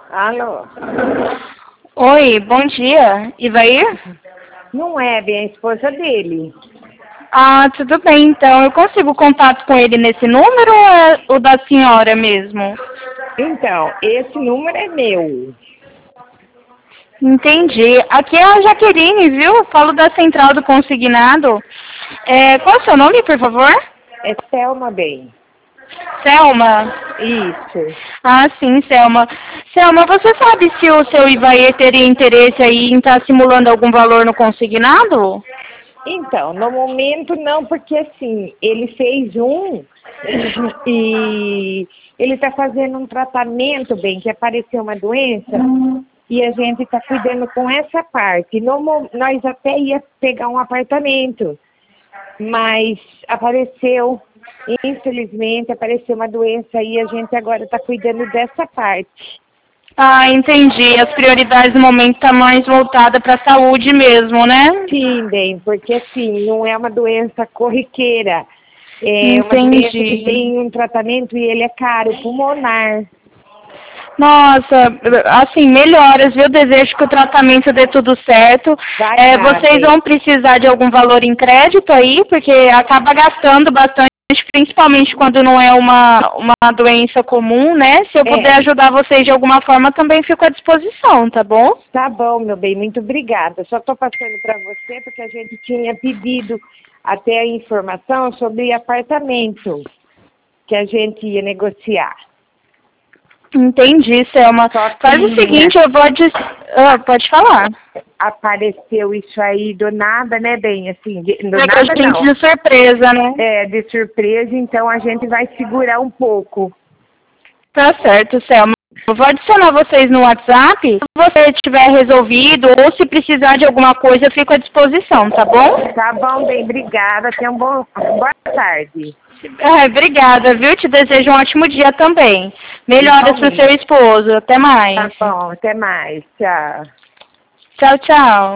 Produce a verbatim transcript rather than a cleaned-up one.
Alô? Oi, bom dia. Ivair? Não é bem a esposa dele. Ah, tudo bem, então. Eu consigo contato com ele nesse número ou é o da senhora mesmo? Então, esse número é meu. Entendi. Aqui é a Jaqueline, viu? Falo da central do consignado. É, qual é o seu nome, por favor? É Thelma Bem. Selma? Isso. Ah, sim, Selma. Selma, você sabe se o seu Ivair teria interesse aí em estar simulando algum valor no consignado? Então, no momento não, porque assim, ele fez um e ele está fazendo um tratamento, bem, que apareceu uma doença e a gente está cuidando com essa parte. No, mo- nós até ia pegar um apartamento, mas apareceu, infelizmente, apareceu uma doença e a gente agora está cuidando dessa parte. Ah, entendi. As prioridades no momento estão mais voltadas para a saúde mesmo, né? Sim, bem, porque assim, não é uma doença corriqueira. É uma doença que Entendi. tem um tratamento e ele é caro, pulmonar. Nossa, assim, melhoras, viu? Desejo que o tratamento dê tudo certo. Vai É, dar, vocês bem. vão precisar de algum valor em crédito aí, porque acaba gastando bastante, principalmente quando não é uma, uma doença comum, né? Se eu É, puder ajudar vocês de alguma forma, também fico à disposição, tá bom? tá bom, meu bem, muito obrigada. Só estou passando para você porque a gente tinha pedido até a informação sobre apartamento que a gente ia negociar. Entendi, Selma. Só Faz o que seguinte, eu vou... Dis... Ah, pode falar. apareceu isso aí do nada, né, bem, assim, de- do Pega a nada gente não. de surpresa, né? É, de surpresa, então a gente vai segurar um pouco. Tá certo, Selma. Eu vou adicionar vocês no WhatsApp. Se você tiver resolvido ou se precisar de alguma coisa, eu fico à disposição, tá bom? Tá bom, bem, obrigada. Tenha um bom, boa tarde. Ai, obrigada, viu? Te desejo um ótimo dia também. Melhoras pro Igualmente. seu esposo. Até Tá mais. bom, até mais. Tchau. Tchau, tchau.